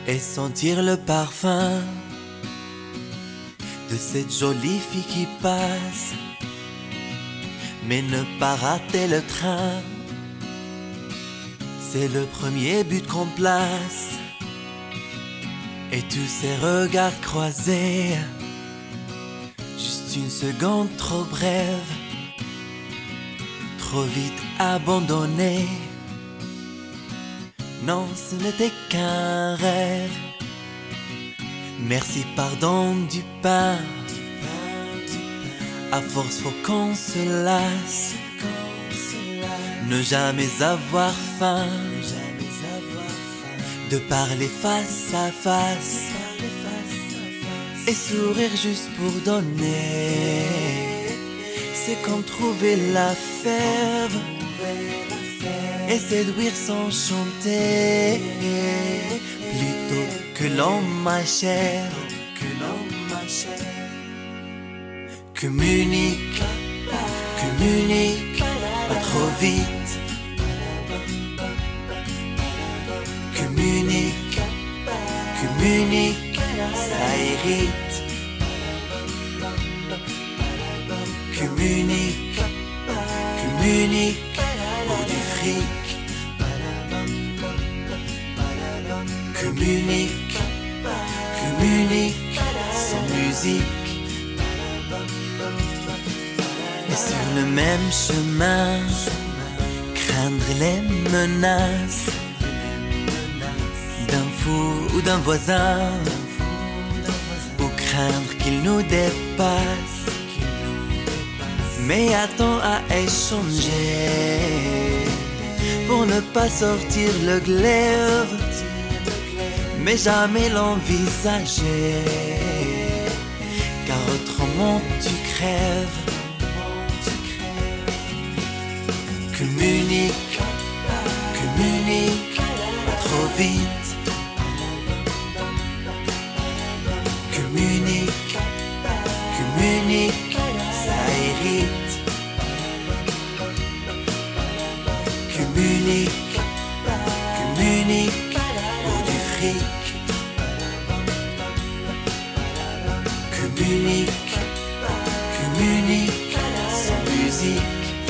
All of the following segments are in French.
et sentir le parfum de cette jolie fille qui passe, mais ne pas rater le train. C'est le premier but qu'on place, et tous ces regards croisés, juste une seconde trop brève, trop vite abandonné. Non, ce n'était qu'un rêve. Merci, pardon du pain. À force, faut qu'on se lasse. Ne jamais avoir faim. De parler face à face. Et sourire juste pour donner. C'est comme trouver la fève. Et séduire sans chanter, plutôt que l'homme achève, communique, communique, pas trop vite, communique, communique, ça irrite, communique, communique, pour du fric. Communique, communique, sans musique. Et sur le même chemin, craindre les menaces d'un fou ou d'un voisin, ou craindre qu'il nous dépasse. Mais attends à échanger pour ne pas sortir le glaive, mais jamais l'envisager, car autrement tu crèves. Communique, communique, pas trop vite. Communique, communique, ça irrite. Communique, communique, pour du fric. Communique, communique, sans musique.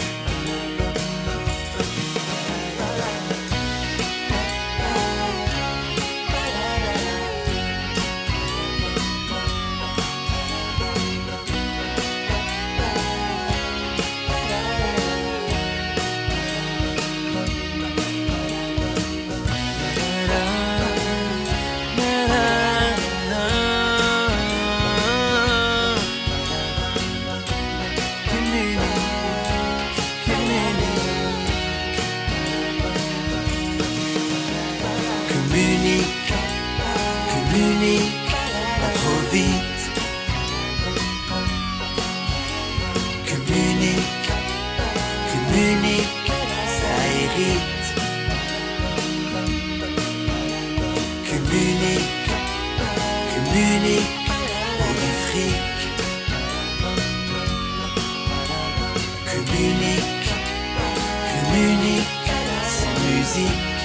Communique, communique, pas trop vite. Communique, communique, ça irrite. Communique, communique, pour du fric. Communique, communique, sans musique.